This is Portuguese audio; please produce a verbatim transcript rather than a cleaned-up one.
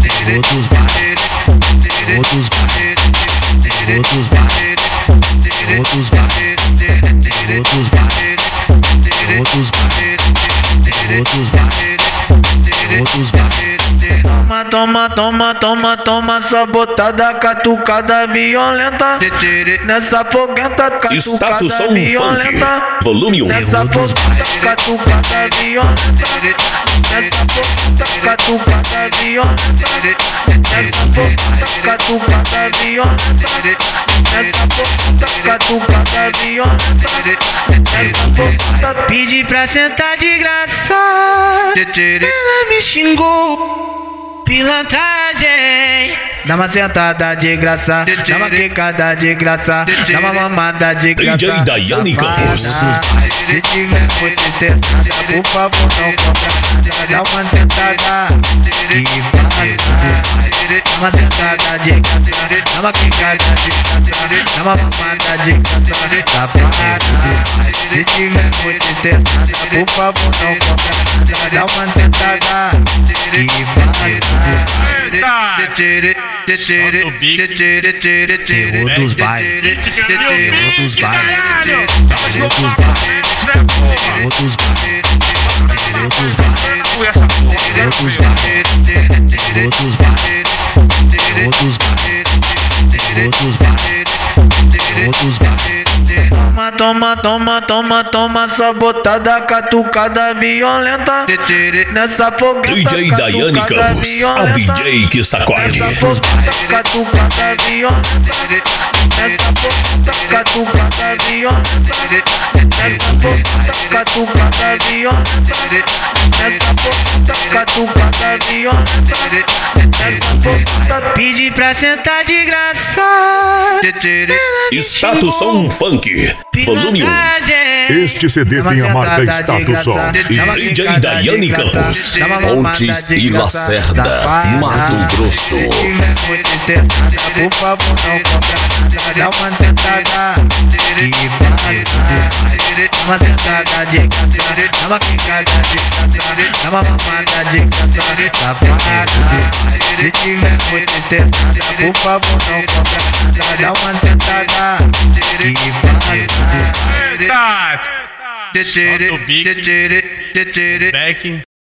outros bares, outros bares, outros bares, outros bares, outros bares, outros bares, outros bares, outros bares. Toma, toma, toma, toma, toma, sabotada, catucada violenta. Nessa foguenta, catucada violenta. Volume um. Nessa foguenta, catucada violenta. Nessa foguenta, catucada violenta. Nessa foguenta, catucada violenta. Nessa foguenta, catucada violenta. Nessa foguenta, pedi pra sentar de graça. Ela me xingou, pilantragem. Dá uma sentada de graça, dá uma quicada de graça, dá uma mamada de graça. D J Daiane Campos. Se tiver muito estressada, por favor não compra nada. Dá uma sentada e passa. Dá uma sentada de graça, dá uma quicada de graça, dá uma mamada de graça. Safada. Se tiver muito estressada, por favor não compra nada. Dá uma sentada e passa. Solta o bico. Terror dos bailes, terror dos bailes, terror dos bailes, terror dos bailes, terror dos bailes, terror dos bailes, terror dos bailes, terror dos bailes, terror dos bailes, terror dos bailes. Toma, toma, toma, toma, toma, sabotada, catucada violenta. Nessa fogueta, D J Daiane Campos, a D J que sacode. Nessa fogueta, catucada violenta. Nessa fogueta, catucada violenta. Nessa fogueta, catucada violenta. Nessa fogueta, catucada violenta. Nessa fogueta, pedi pra sentar de graça. Status Som Funk, volume um. Este C D tem a marca Status Som E D J Daiane Campos, Pontes e Lacerda, Mato Grosso. Se tiver muito estressada, por favor não compra nada. Dá uma sentada e passa. Dá uma sentada de graça, dá uma quicada de graça, dá uma mamada de graça. Safada. Se tiver muito estressada, por favor não compra nada. Dá uma sentada e passa. Solta o bico. Back.